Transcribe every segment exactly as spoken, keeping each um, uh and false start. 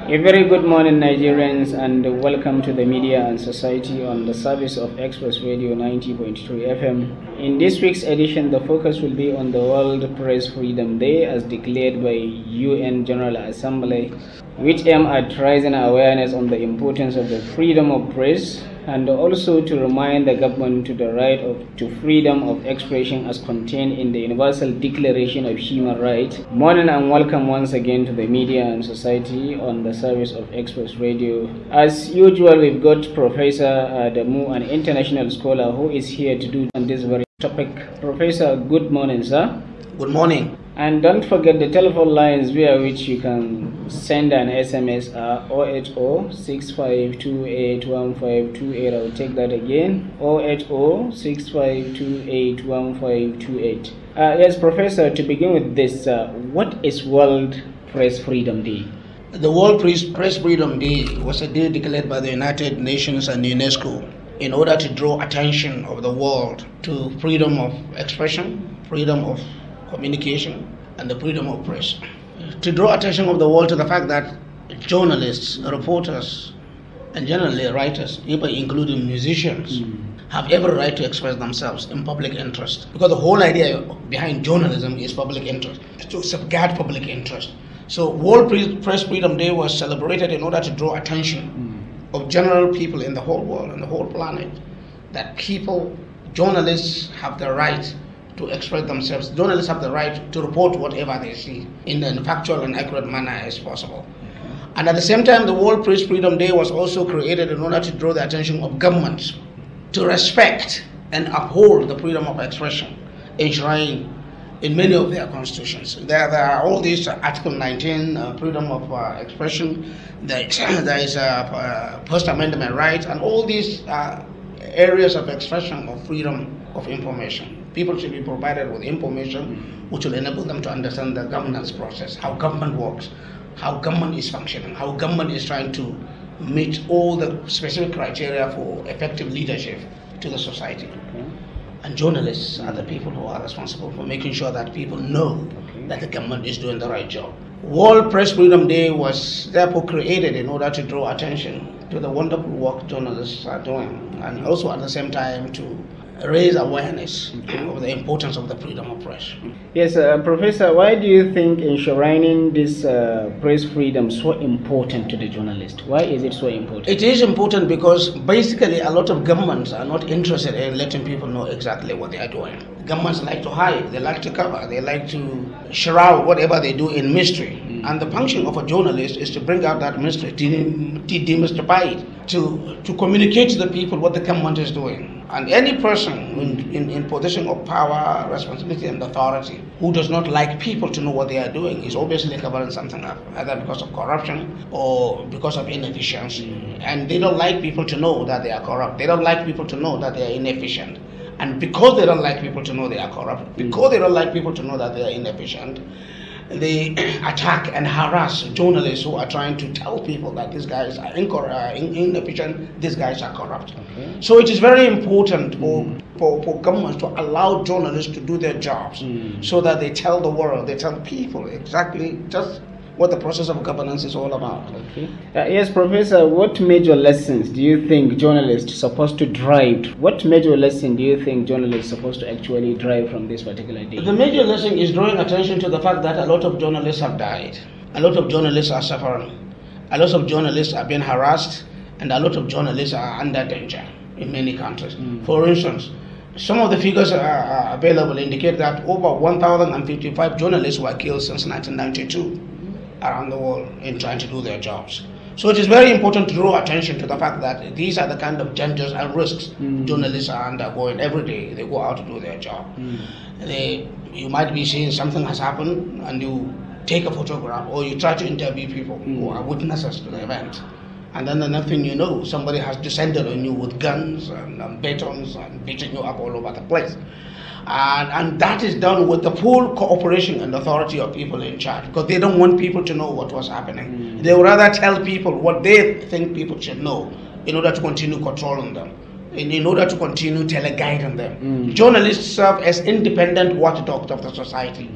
A very good morning, Nigerians, and welcome to the Media and Society on the service of Express Radio ninety point three F M. In this week's edition, the focus will be on the World Press Freedom Day as declared by U N General Assembly, which aim at raising awareness on the importance of the freedom of press and also to remind the government to the right of, to freedom of expression as contained in the Universal Declaration of Human Rights. Morning and welcome once again to the Media and Society on the service of Express Radio. As usual, we've got Professor Adamu, an international scholar who is here to do on this very topic. Professor, good morning, sir. Good morning. And don't forget the telephone lines via which you can send an S M S are zero eight zero, six five two eight, one five two eight. I'll take that again, zero eight zero, six five two eight, one five two eight. Uh, yes, Professor, to begin with this, uh, what is World Press Freedom Day? The World Press Freedom Day was a day declared by the United Nations and UNESCO in order to draw attention of the world to freedom of expression, freedom of communication, and the freedom of press. To draw attention of the world to the fact that journalists, reporters, and generally writers, even including musicians, mm. have every right to express themselves in public interest. Because the whole idea behind journalism is public interest, to safeguard public interest. So World Press Freedom Day was celebrated in order to draw attention mm. of general people in the whole world and the whole planet, that people, journalists have the right to express themselves. Journalists have the right to report whatever they see in a factual and accurate manner as possible. Okay. And at the same time, the World Press Freedom Day was also created in order to draw the attention of governments to respect and uphold the freedom of expression enshrined in many of their constitutions. There, there are all these uh, Article nineteen, uh, freedom of uh, expression, there, there is a uh, First Amendment right, and all these uh, areas of expression of freedom of information. People should be provided with information which will enable them to understand the governance process, how government works, how government is functioning, how government is trying to meet all the specific criteria for effective leadership to the society. Okay. And journalists are the people who are responsible for making sure that people know okay. that the government is doing the right job. World Press Freedom Day was therefore created in order to draw attention to the wonderful work journalists are doing, and also at the same time to raise awareness of the importance of the freedom of press. Yes, uh, Professor, why do you think enshrining this uh, press freedom so important to the journalist? Why is it so important? It is important because basically a lot of governments are not interested in letting people know exactly what they are doing. Governments like to hide, they like to cover, they like to shroud whatever they do in mystery. Mm. And the function of a journalist is to bring out that mystery, to, to demystify it, to, to communicate to the people what the government is doing. And any person in, in, in position of power, responsibility, and authority who does not like people to know what they are doing is obviously covering something up, either because of corruption or because of inefficiency. Mm. And they don't like people to know that they are corrupt. They don't like people to know that they are inefficient. And because they don't like people to know they are corrupt, because they don't like people to know that they are inefficient, they attack and harass journalists who are trying to tell people that these guys are inefficient, these guys are corrupt. Okay. So it is very important for, mm. for, for governments to allow journalists to do their jobs mm. so that they tell the world, they tell people exactly just what the process of governance is all about. Okay. Uh, yes, Professor, what major lessons do you think journalists are supposed to drive? What major lesson do you think journalists are supposed to actually drive from this particular day? The major lesson is drawing attention to the fact that a lot of journalists have died. A lot of journalists are suffering. A lot of journalists are being harassed, and a lot of journalists are under danger in many countries. Mm. For instance, some of the figures are, are available indicate that over one thousand fifty-five journalists were killed since nineteen ninety-two. Around the world in trying to do their jobs. So it is very important to draw attention to the fact that these are the kind of dangers and risks mm. journalists are undergoing every day. They go out to do their job. Mm. They, you might be seeing something has happened and you take a photograph or you try to interview people mm. who are witnesses to the event. And then the next thing you know, somebody has descended on you with guns and, and batons and beating you up all over the place. And, and that is done with the full cooperation and authority of people in charge, because they don't want people to know what was happening. Mm. They would rather tell people what they think people should know in order to continue controlling them, in, in order to continue teleguiding them. Mm. Journalists serve as independent watchdogs of the society. Mm.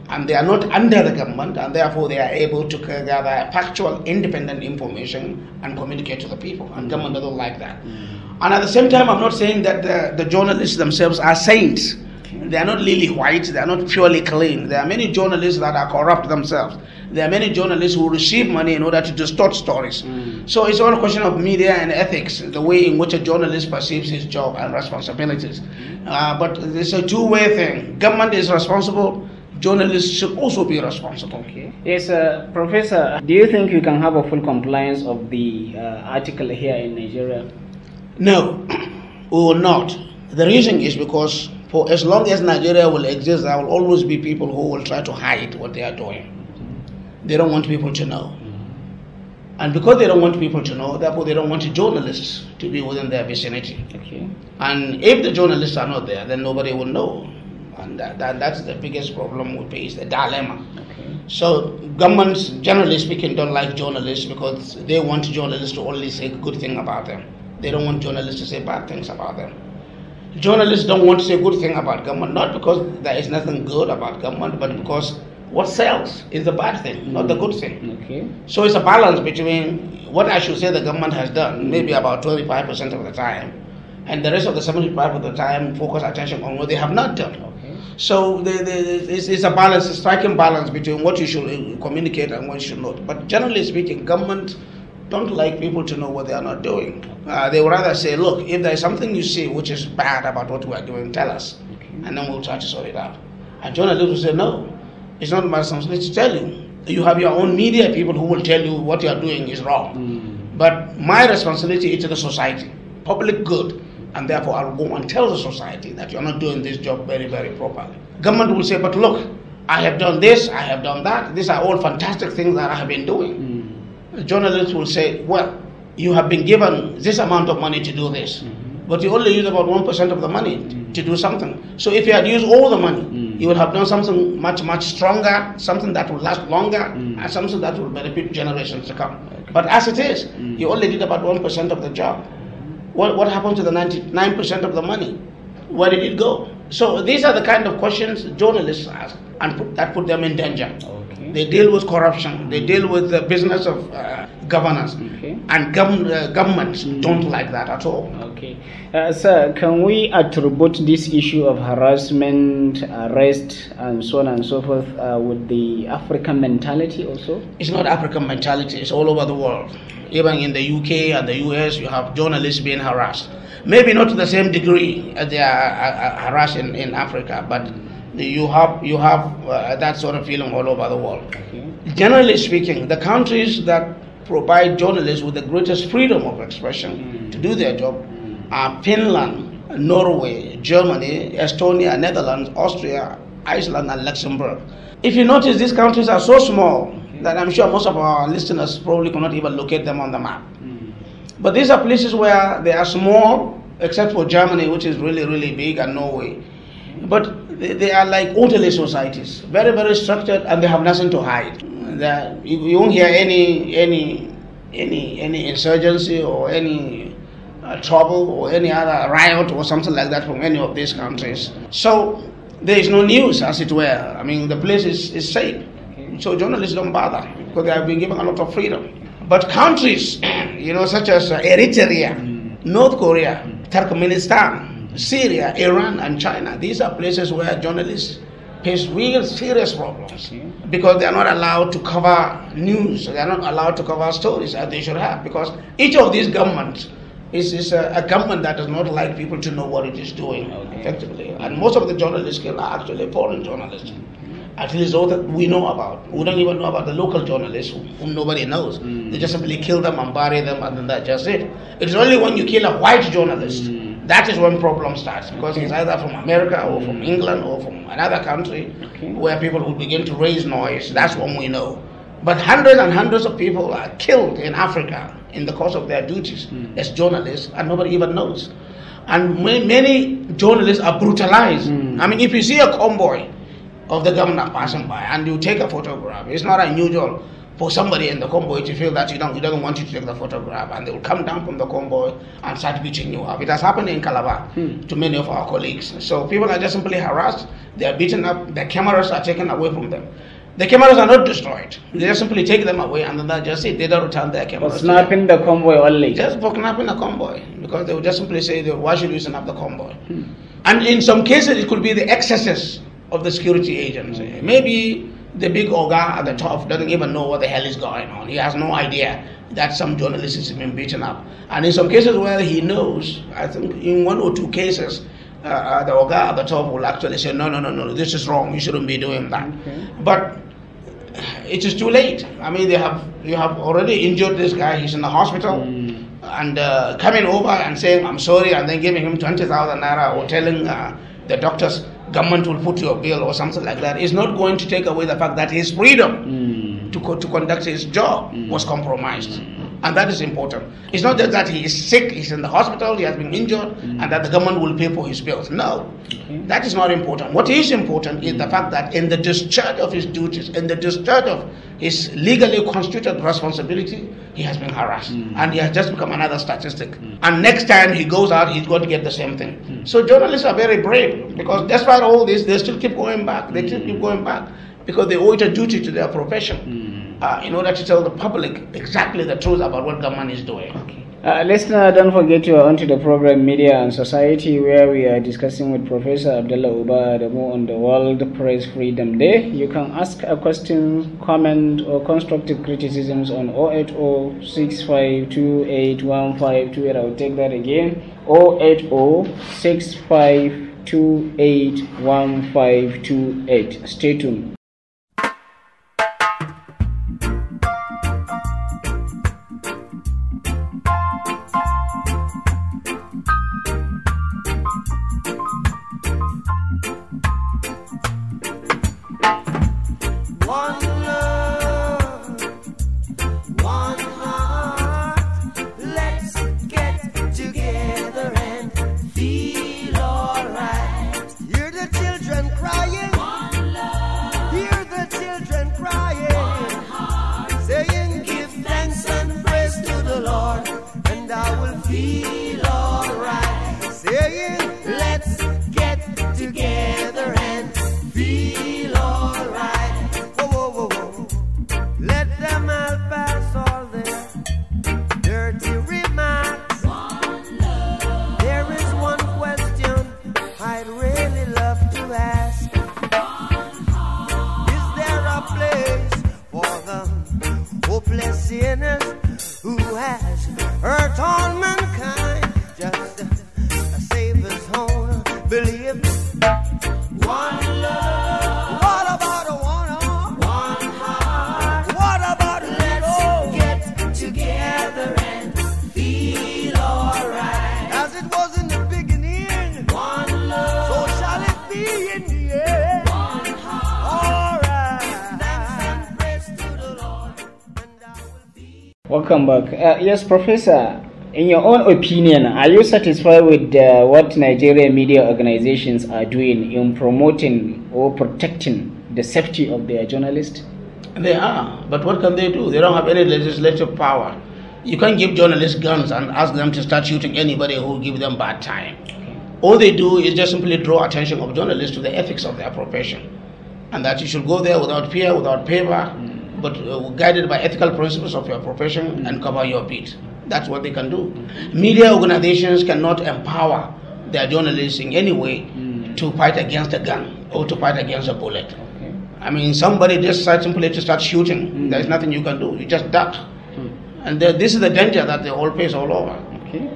and they are not under the government, and therefore they are able to gather factual, independent information and communicate to the people. And government doesn't like that. Mm. And at the same time, I'm not saying that the, the journalists themselves are saints. Okay. They are not lily white. They are not purely clean. There are many journalists that are corrupt themselves. There are many journalists who receive money in order to distort stories. Mm. So it's all a question of media and ethics, the way in which a journalist perceives his job and responsibilities. Mm. Uh, but it's a two-way thing. Government is responsible. Journalists should also be responsible. Okay. Yes, uh, Professor, do you think you can have a full compliance of the uh, article here in Nigeria? No, we will not. The reason is because for as long as Nigeria will exist, there will always be people who will try to hide what they are doing. They don't want people to know. And because they don't want people to know, therefore they don't want journalists to be within their vicinity. Okay. And if the journalists are not there, then nobody will know. And that, that, that's the biggest problem we face, the dilemma. Okay. So governments, generally speaking, don't like journalists because they want journalists to only say good thing about them. They don't want journalists to say bad things about them. Journalists don't want to say good thing about government, not because there is nothing good about government, but because what sells is the bad thing, mm. not the good thing. Okay. So it's a balance between what I should say the government has done, maybe about twenty-five percent of the time, and the rest of the seventy-five percent of the time focus attention on what they have not done. Okay. So the, the, it's, it's a balance, a striking balance between what you should communicate and what you should not. But generally speaking, government don't like people to know what they are not doing. Uh, they would rather say, look, if there is something you see which is bad about what we are doing, tell us, okay. and then we'll try to sort it out. And journalists will say, no, it's not my responsibility to tell you. You have your own media people who will tell you what you are doing is wrong. Mm. But my responsibility is to the society, public good, and therefore I'll go and tell the society that you're not doing this job very, very properly. Government will say, but look, I have done this, I have done that. These are all fantastic things that I have been doing. Mm. The journalists will say, well, you have been given this amount of money to do this, mm-hmm. but you only use about one percent of the money mm-hmm. to do something. So if you had used all the money, mm-hmm. you would have done something much, much stronger, something that will last longer, mm-hmm. and something that will benefit generations to come. Okay. But as it is, mm-hmm. you only did about one percent of the job. What, what happened to the ninety-nine percent of the money? Where did it go? So these are the kind of questions journalists ask, and put, that put them in danger. Okay. They deal with corruption, they deal with the business of uh, governance, okay. and gov- uh, governments mm. don't like that at all. Okay. Uh, sir, can we attribute this issue of harassment, arrest, and so on and so forth uh, with the African mentality also? It's not African mentality, it's all over the world. Even in the U K and the U S, you have journalists being harassed. Maybe not to the same degree as they are uh, harassed in, in Africa, but you have you have uh, that sort of feeling all over the world. Okay. Generally speaking, the countries that provide journalists with the greatest freedom of expression mm. to do their job mm. are Finland, Norway, Germany, Estonia, Netherlands, Austria, Iceland, and Luxembourg. If you notice, these countries are so small okay. that I'm sure most of our listeners probably cannot even locate them on the map. Mm. But these are places where they are small, except for Germany, which is really, really big, and Norway. But they, they are like orderly societies, very, very structured, and they have nothing to hide. That you won't hear any any any any insurgency or any uh, trouble or any other riot or something like that from any of these countries. So there is no news, as it were. I mean, the place is, is safe. So journalists don't bother because they have been given a lot of freedom. But countries, you know, such as Eritrea, North Korea, Turkmenistan, Syria, Iran, and China, these are places where journalists face real serious problems because they are not allowed to cover news, they are not allowed to cover stories as they should have, because each of these governments is, is a, a government that does not like people to know what it is doing okay. effectively. And most of the journalists killed are actually foreign journalists. At least those that we know about. We don't even know about the local journalists whom, whom nobody knows. Mm. They just simply kill them and bury them, and then that's just it. It's only when you kill a white journalist mm. that is when problem starts, because okay. it's either from America or from England or from another country okay. where people will begin to raise noise. That's when we know. But hundreds and hundreds of people are killed in Africa in the course of their duties mm. as journalists, and nobody even knows. And many journalists are brutalized. Mm. I mean, if you see a convoy of the governor passing by and you take a photograph, it's not unusual for somebody in the convoy to feel that you don't, he doesn't want you to take the photograph, and they will come down from the convoy and start beating you up. It has happened in Calabar hmm. to many of our colleagues. So people are just simply harassed, they are beaten up, their cameras are taken away from them. The cameras are not destroyed. They just simply take them away and then that's just it. They don't return their cameras. For snapping the convoy only. Just for snapping the convoy. Because they would just simply say, why should we snap the convoy? Hmm. And in some cases, it could be the excesses of the security agents. Hmm. Maybe the big Oga at the top doesn't even know what the hell is going on. He has no idea that some journalist is being beaten up. And in some cases where he knows, I think in one or two cases, uh, the Oga at the top will actually say, no, no, no, no, this is wrong. You shouldn't be doing that. Okay. But it is too late. I mean, they have you have already injured this guy. He's in the hospital, mm. and uh, coming over and saying I'm sorry, and then giving him twenty thousand naira or telling uh, the doctors government will put your bill or something like that is not going to take away the fact that his freedom mm. to co- to conduct his job mm. was compromised. Mm. And that is important. It's not just that he is sick, he's in the hospital, he has been injured, mm. and that the government will pay for his bills. No, okay. That is not important. What is important is the fact that in the discharge of his duties, in the discharge of his legally constituted responsibility, he has been harassed. Mm. And he has just become another statistic. Mm. And next time he goes out, he's going to get the same thing. Mm. So journalists are very brave, because despite all this, they still keep going back. They still keep going back, because they owe it a duty to their profession. Mm. Uh, in order to tell the public exactly the truth about what government is doing. Okay. Uh, listener, don't forget you are onto the program Media and Society, where we are discussing with Professor Abdullah Uba Adamu on the World Press Freedom Day. You can ask a question, comment, or constructive criticisms on zero eight zero six five two eight one five two eight. I will take that again. zero eight zero six five two eight one five two eight. Stay tuned. Welcome back. Uh, yes, Professor, in your own opinion, are you satisfied with uh, what Nigerian media organizations are doing in promoting or protecting the safety of their journalists? They are, but what can they do? They don't have any legislative power. You can't give journalists guns and ask them to start shooting anybody who will give them bad time. Okay. All they do is just simply draw attention of journalists to the ethics of their profession, and that you should go there without fear, without favor, mm. but uh, guided by ethical principles of your profession mm. and cover your beat. That's what they can do. Mm. Media organizations cannot empower their journalists in any way mm. to fight against a gun or to fight against a bullet. Okay. I mean, somebody just decides simply to start shooting. Mm. There's nothing you can do. You just duck. Mm. And the, this is the danger that they all face all over. Okay.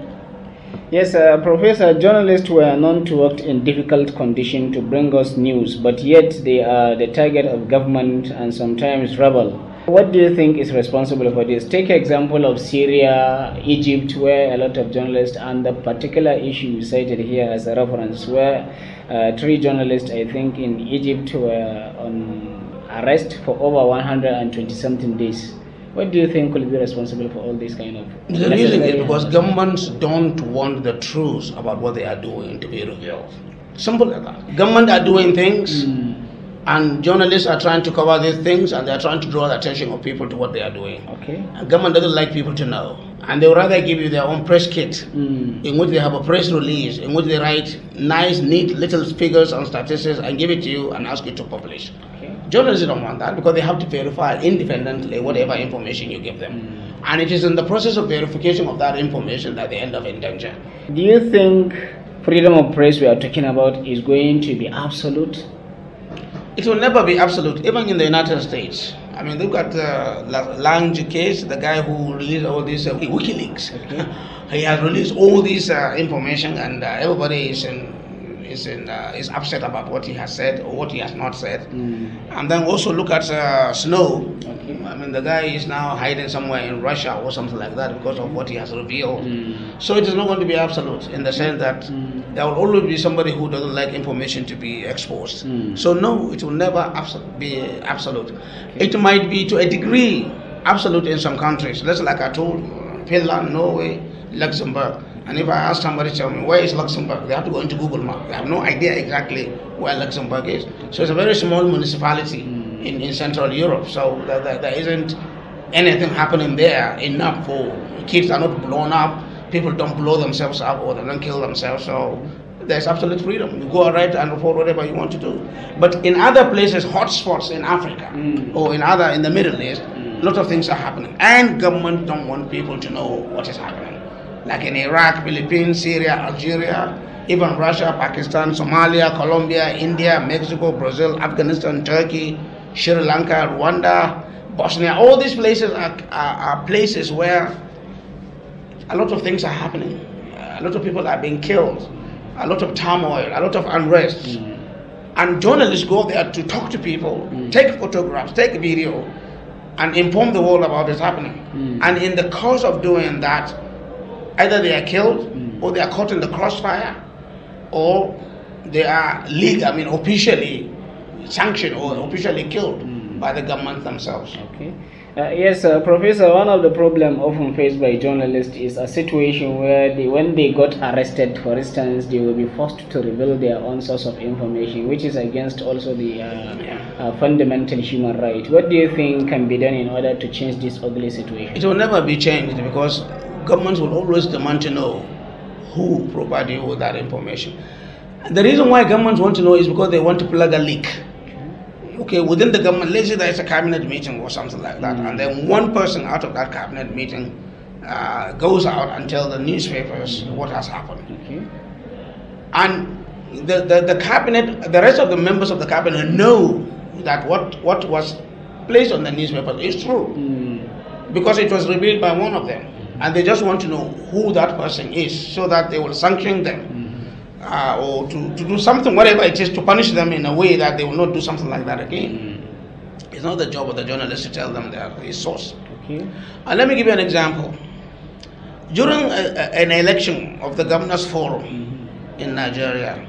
Yes, uh, Professor, journalists were known to work in difficult conditions to bring us news, but yet they are the target of government and sometimes rebel. What do you think is responsible for this? Take example of Syria, Egypt, where a lot of journalists, and the particular issue cited here as a reference, where uh, three journalists, I think, in Egypt were on arrest for over one hundred twenty something days. What do you think will be responsible for all these kind of... The reason is because governments don't want the truth about what they are doing to be revealed. Simple as that. Government are doing things mm. And journalists are trying to cover these things, and they are trying to draw the attention of people to what they are doing. Okay. And government doesn't like people to know. And they would rather give you their own press kit, Mm. in which they have a press release, in which they write nice, neat little figures and statistics and give it to you and ask you to publish. Okay. Journalists don't want that because they have to verify independently whatever information you give them. Mm. And it is in the process of verification of that information that they end up in danger. Do you think freedom of press we are talking about is going to be absolute? It will never be absolute, even in the United States. I mean, look at the Lange case, the guy who released all these uh, WikiLeaks. Okay. He has released all this uh, information, and uh, everybody is in, is in, uh, is upset about what he has said or what he has not said. Mm. And then also look at uh, Snow. Okay. I mean, the guy is now hiding somewhere in Russia or something like that because of what he has revealed. Mm. So it is not going to be absolute in the sense that Mm. there will always be somebody who doesn't like information to be exposed. Mm. So no, it will never abso- be absolute. It might be to a degree absolute in some countries. That's like I told you, Finland, Norway, Luxembourg. And if I ask somebody to tell me where is Luxembourg, they have to go into Google Maps. They have no idea exactly where Luxembourg is. So it's a very small municipality Mm. in, in Central Europe. So there, there, there isn't anything happening there enough for kids are not blown up. People don't blow themselves up or they don't kill themselves. So there's absolute freedom. You go ahead and report whatever you want to do. But in other places, hotspots in Africa Mm. or in other in the Middle East, Mm. a lot of things are happening, and government don't want people to know what is happening. Like in Iraq, Philippines, Syria, Algeria, even Russia, Pakistan, Somalia, Colombia, India, Mexico, Brazil, Afghanistan, Turkey, Sri Lanka, Rwanda, Bosnia. All these places are, are, are places where a lot of things are happening. A lot of people are being killed. A lot of turmoil, a lot of unrest. Mm. And journalists go there to talk to people, Mm. take photographs, take video, and inform the world about what's happening. Mm. And in the course of doing that, either they are killed, Mm. or they are caught in the crossfire, or they are legal, I mean officially sanctioned or officially killed Mm. by the government themselves. Okay. Uh, yes, uh, Professor, one of the problems often faced by journalists is a situation where they, when they got arrested, for instance, they will be forced to reveal their own source of information, which is against also the uh, uh, fundamental human right. What do you think can be done in order to change this ugly situation? It will never be changed because governments will always demand to know who provided you with that information. The reason why governments want to know is because they want to plug a leak. Okay, within the government, let's say there's a cabinet meeting or something like that, Mm. and then one person out of that cabinet meeting uh, goes out and tells the newspapers what has happened. Okay. And the, the, the cabinet, the rest of the members of the cabinet know that what, what was placed on the newspaper is true Mm. because it was revealed by one of them. And they just want to know who that person is so that they will sanction them. Mm. Uh, or to, to do something, whatever it is, to punish them in a way that they will not do something like that again. Mm. It's not the job of the journalist to tell them their source. Okay. And let me give you an example. During a, a, an election of the Governors Forum Mm-hmm. in Nigeria,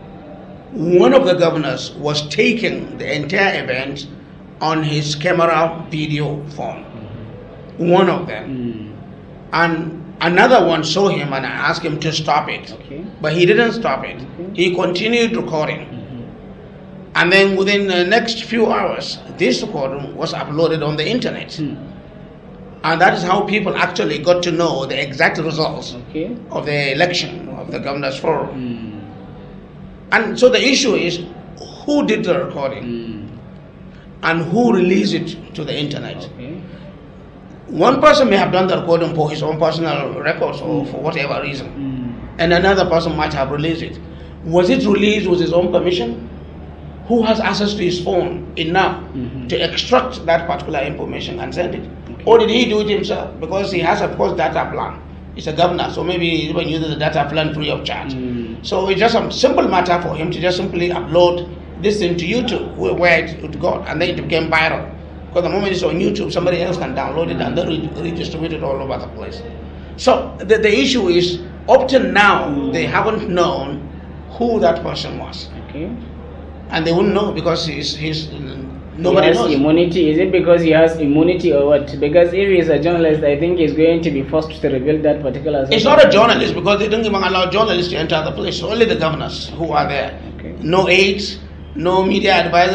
one of the governors was taking the entire event on his camera video phone. Mm-hmm. One of them. Mm. And another one saw him and asked him to stop it. Okay. But he didn't stop it. Okay. He continued recording. Mm-hmm. And then within the next few hours, this recording was uploaded on the internet. Mm. And that is how people actually got to know the exact results Okay. of the election of the Governors Forum. Mm. And so the issue is who did the recording Mm. and who released it to the internet. Okay. One person may have done the recording for his own personal records or for whatever reason, Mm. and another person might have released it. Was it released with his own permission? Who has access to his phone enough Mhm. to extract that particular information and send it? Okay. Or did he do it himself? Because he has a post data plan. He's a governor, so maybe he even uses the data plan free of charge. Mm. So it's just a simple matter for him to just simply upload this thing to YouTube, where where it would go, and then it became viral. Because the moment it's on YouTube, somebody else can download it and then re- redistribute it all over the place. So the, the issue is, up till now, they haven't known who that person was. Okay. And they wouldn't know because he's, he's nobody he has knows. immunity. Is it because he has immunity or what? Because if he's a journalist, I think he's going to be forced to reveal that particular. It's not a journalist because they don't even allow journalists to enter the place. Only the governors who are there. Okay. No aides, no media advisors,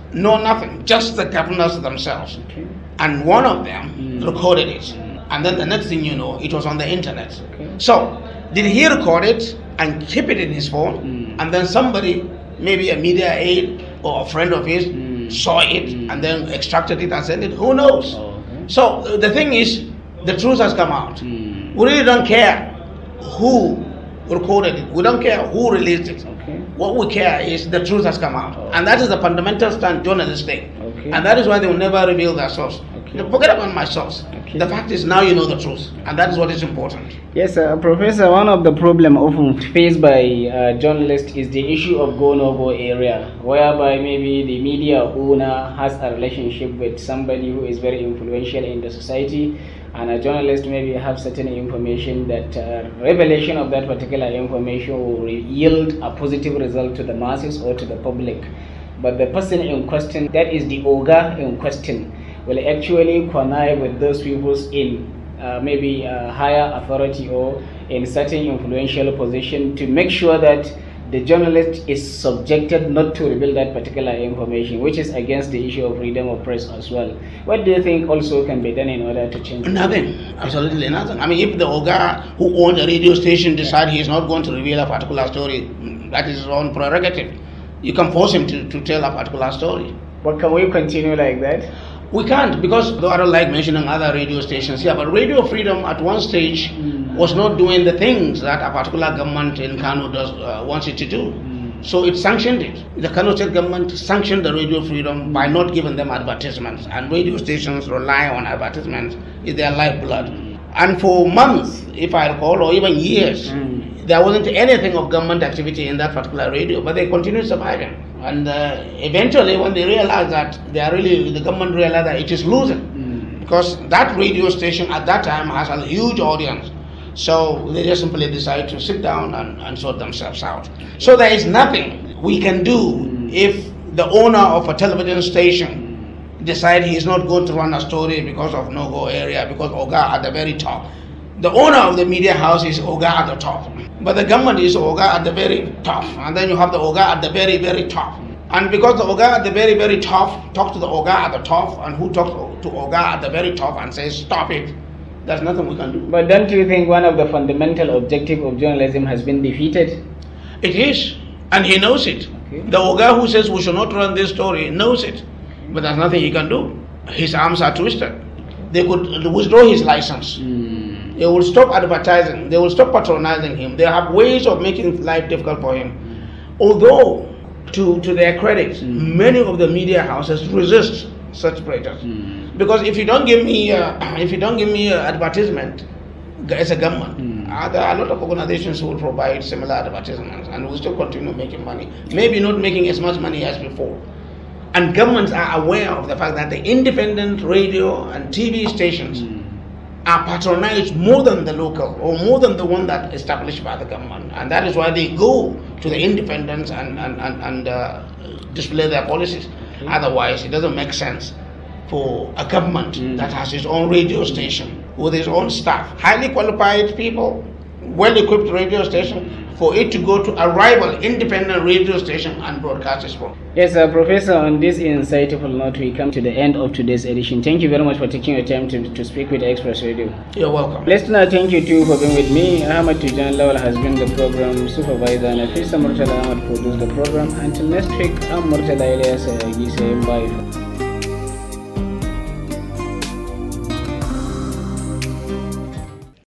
No, nothing. Just the governors themselves. Okay. And one of them Mm. recorded it. Mm. And then the next thing you know, it was on the internet. Okay. So, did he record it and keep it in his phone? Mm. And then somebody, maybe a media aide or a friend of his, Mm. saw it Mm. and then extracted it and sent it? Who knows? Oh, okay. So, uh, the thing is, the truth has come out. Mm. We really don't care who recorded it. We don't care who released it. Okay. What we care is the truth has come out. Oh. And that is the fundamental stand journalists take. Okay. And that is why they will never reveal their source. Okay. Forget about my source. Okay. The fact is now you know the truth. And that is what is important. Yes, uh, Professor, one of the problems often faced by uh, journalists is the issue of go-no-go area, whereby maybe the media owner has a relationship with somebody who is very influential in the society, and a journalist maybe have certain information that uh, revelation of that particular information will yield a positive result to the masses or to the public. But the person in question, that is the Oga in question, will actually connive with those people in uh, maybe a higher authority or in certain influential position to make sure that the journalist is subjected not to reveal that particular information, which is against the issue of freedom of press as well. What do you think also can be done in order to change it? Nothing. Absolutely nothing. I mean, if the Oga who owns a radio station decides he is not going to reveal a particular story, that is his own prerogative. You can force him to, to tell a particular story. But can we continue like that? We can't, because though I don't like mentioning other radio stations here, but Radio Freedom at one stage Mm. was not doing the things that a particular government in Kano does uh, wants it to do. Mm. So it sanctioned it. The Kano State government sanctioned the Radio Freedom by not giving them advertisements, and radio stations rely on advertisements. It's their lifeblood. And for months, if I recall, or even years, Mm. there wasn't anything of government activity in that particular radio, but they continued surviving. And uh, eventually, when they realized that they are really, the government realized that it is losing, Mm. because that radio station at that time has a huge audience. So they just simply decide to sit down and, and sort themselves out. So there is nothing we can do Mm. if the owner of a television station decide he is not going to run a story because of no-go area, because Oga at the very top. The owner of the media house is Oga at the top, but the government is Oga at the very top, and then you have the Oga at the very, very top. And because the Oga at the very, very top talks to the Oga at the top, and who talks to Oga at the very top and says, stop it, there's nothing we can do. But don't you think one of the fundamental objectives of journalism has been defeated? It is, and he knows it. Okay. The Oga who says we should not run this story knows it, but there's nothing he can do. His arms are twisted. They could withdraw his license. Mm. They will stop advertising. They will stop patronizing him. They have ways of making life difficult for him. Although, to, to their credit, Mm. many of the media houses resist such pressures. Mm. Because if you don't give me, uh, if you don't give me uh, advertisement as a government, Mm. uh, there are a lot of organizations who will provide similar advertisements, and we still continue making money. Maybe not making as much money as before. And governments are aware of the fact that the independent radio and T V stations Mm. are patronized more than the local, or more than the one that is established by the government, and that is why they go to the independents and and and, and uh, display their policies. Okay. Otherwise, it doesn't make sense for a government Mm. that has its own radio station with its own staff, highly qualified people, well-equipped radio station, for it to go to a rival independent radio station and broadcast its program. Yes, uh, Professor, on this insightful note, we come to the end of today's edition. Thank you very much for taking your time to, to speak with Express Radio. You're welcome. Listener, thank you too for being with me. Ahmad Tujan Lawal has been the program supervisor, and Afisa Murtala Ahmad produced the program. Until next week, I'm Murtala Elias, uh, saying bye.